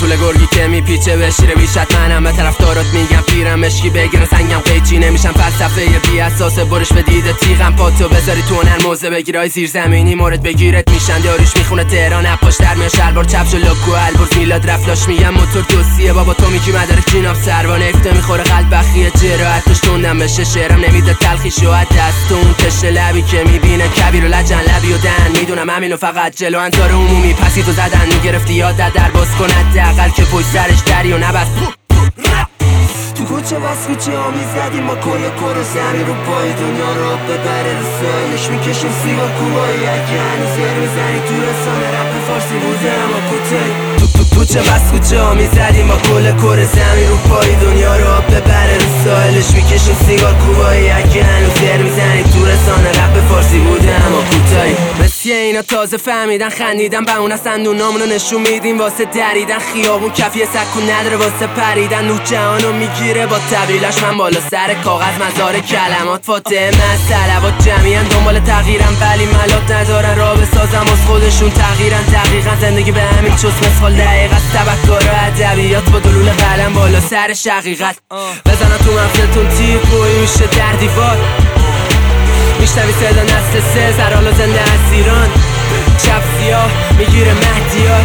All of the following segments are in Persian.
طول گرگی که میپیچه به شیر بیشت منم به طرفدارات میگم پیرم مشکی بگیرن سنگم قیچی نمیشم فلسفه بی اساسه برش به دیده تیغم پاتو بذاری تو هنر موزه بگیرای زیر زمینی مورد بگیرت میشن داروش میخونه تهران اپاش در میاد شلوار چپش و لوکو البرز میلاد رفلاش میگم موتور توسیه بابا تو میگی مدارک جیناف سروانه افته میخوره قلب بخیه جراحتش توندم بشه شعرم نمیده تلخی شوهد دست اون تشت لبی که میبینه کبیر و لجن لبی و دهن میدونم همینو فقط جلو انظار عمومی پسی تو زدن میگرفتی یاد در باز کند دقل که پشت سرش دری و نبست تو کوچه بس کوچه ها میزدیم ما کل کره زمین رو پای دنیا رو ببره رو سایلش میکشیم سیگار کوبایی اگه هنوز یر میزنی تو رسانه رپ فارسی بوده اما کوتاهی تو کوچه بس کوچه ها میزدیم ما کل کره زمین رو پای دنیا رو ببره رو سایلش میکشیم سیگار کوبایی اگه هنوز یر میزنی تو رسانه رپ فارسی بوده اما کوتاهی مثل اینا تازه فهمیدن خندیدن به اون اصلا نامونو نشون میدیم واسه دریدن خیابون کفیه سکون نداره واسه پریدن نوح جهانو میگیره با طویلش من بالا سر کاغذ مزار کلمات فاتحه من صلوات جمعیان دنبال تغییرم ولی ملات ندارن راه بسازم از خودشون تغییرن دقیقا زندگی به همین چوس مثال دقیق است تبکار و ادبیات با دلول قلم بالا سر شقیقت بزنن تو مغزتون تیر روی میشه در دیوار میشنوی صدا نسل سه زرال و زنده از ایران شب سیاه میگیره مهدیار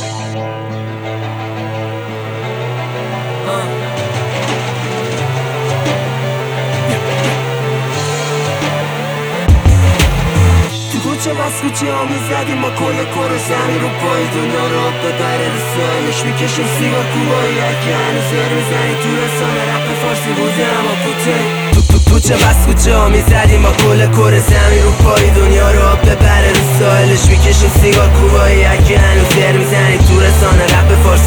کوچه بس کوچه ها میزدیم ما کل کره زمین رو پای دنیا رو ببره رو سایلش میکشیم سیگار کوبایی اگه هنوز یر میزنی تو رسانه رپ فارسی بوده اما کوتاهی تو کوچه بس کوچه ها میزدیم ما کل کره زمین رو پای دنیا رو ببره رو سایلش میکشیم سیگار کوبایی اگه هنوز یر میزنی تو رسانه رپ فارسی